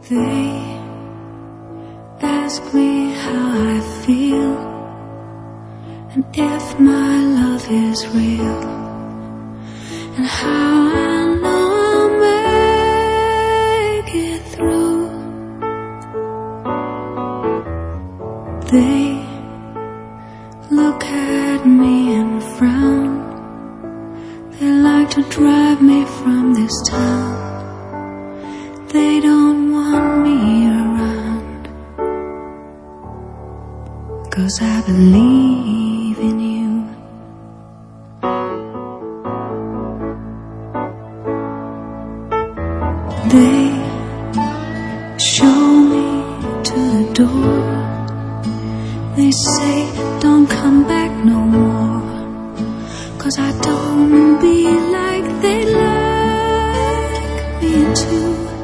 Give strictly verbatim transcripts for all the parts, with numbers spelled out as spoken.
They ask me how I feel and if my love is real and how I know I'll make it through. They look at me and frown. They like to drive me from this town. They don't want me around, 'cause I believe in you. They show me to the door. They say don't come back no more, 'cause I don't be like they like me too.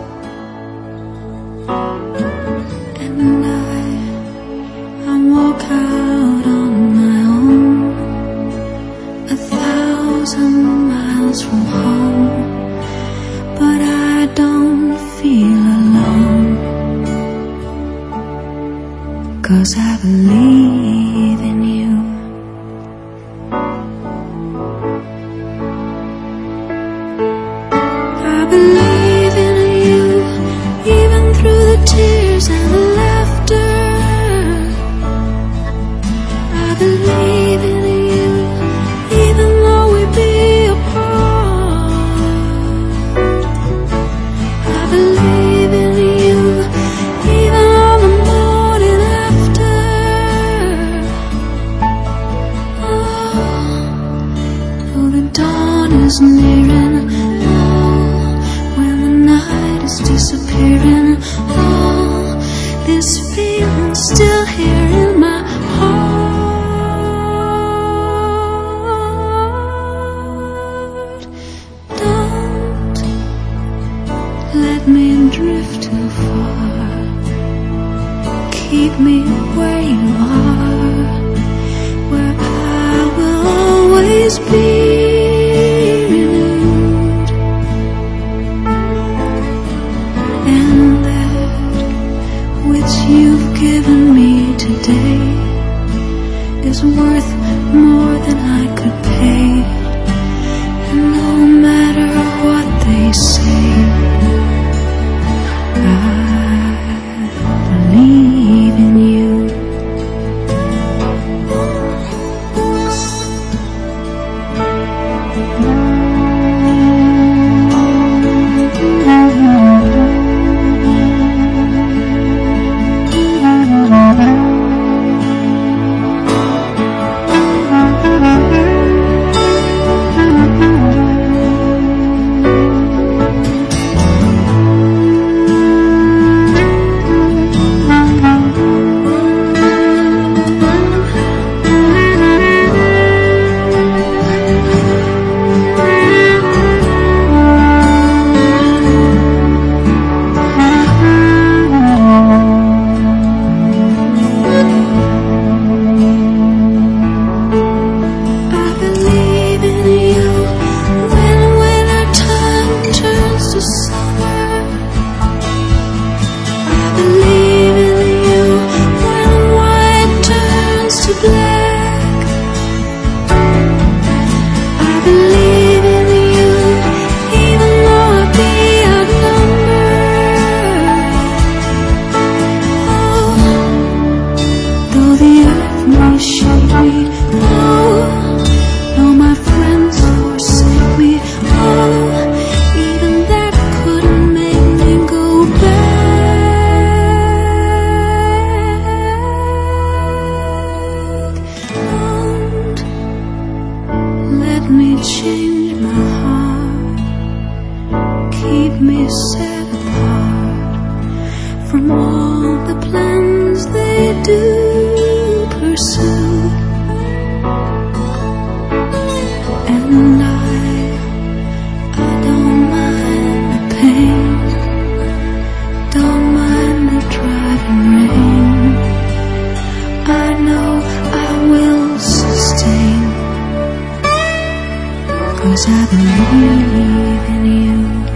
And I, I walk out on my own, a thousand miles from home, but I don't feel alone, 'cause I believe in you. I believe in you, even through the tears and the laughter. I believe in you, even though we be apart. I believe in you, even on the morning after. Oh, though the dawn is nearing, is disappearing. Oh, this feeling's still here in my heart. Don't let me drift too far. Keep me where you are, where I will always be. You've given me today is worth more than I could pay. And no matter what they say, I believe in you. Change my heart, keep me set apart from all the plans they do pursue. And I, I don't mind the pain, don't mind the driving rain. I know I will sustain, 'cause I believe in you.